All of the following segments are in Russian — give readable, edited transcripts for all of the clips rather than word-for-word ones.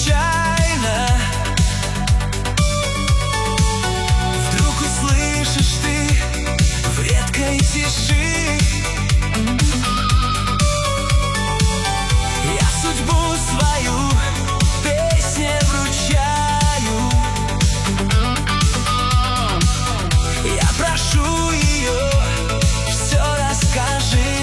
случайно вдруг услышишь ты в редкой тиши. Я судьбу свою песне вручаю. Я прошу ее, все расскажи.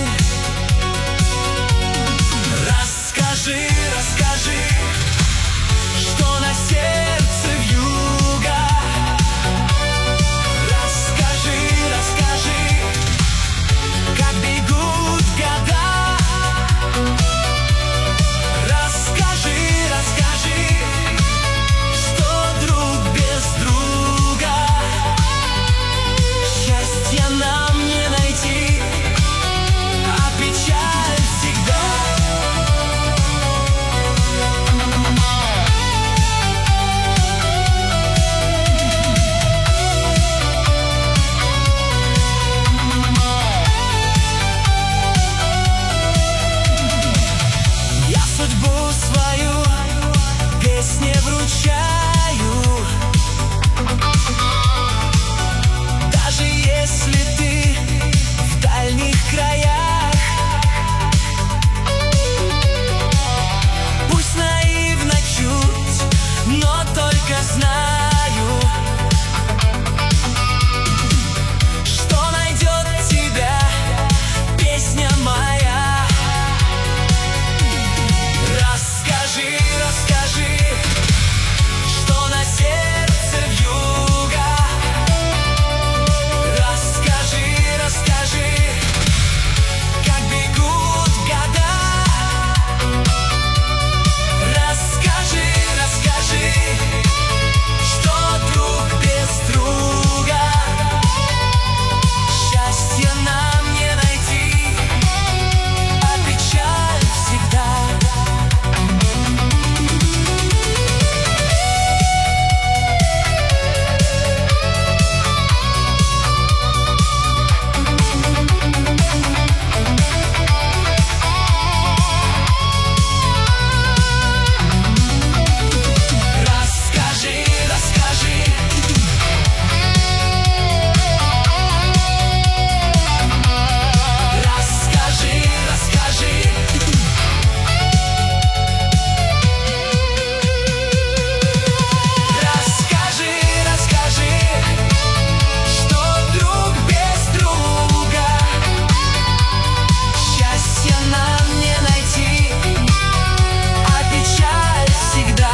Расскажи, расскажи, что на сердце вьюга. Расскажи, расскажи, как бегут года. Расскажи, расскажи, что друг без друга. Счастья нам не найти, а печаль всегда. Я судьбу свою песне вручаю. Даже если ты в дальних краях, пусть наивно чуть, но только знаю, что найдет тебя песня моя. Расскажи, расскажи, что на сердце вьюга. Расскажи, расскажи, как бегут года. Расскажи, расскажи, что друг без друга. Счастья нам не найти, а печаль всегда. Расскажи, расскажи, расскажи, расскажи. Расскажи, расскажи, что друг без друга. Счастья нам не найти, а печаль всегда.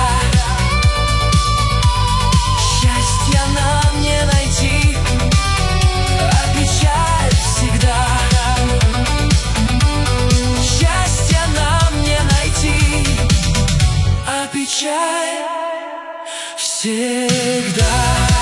Счастья нам не найти, а печаль всегда. Счастья нам не найти, а печаль всегда.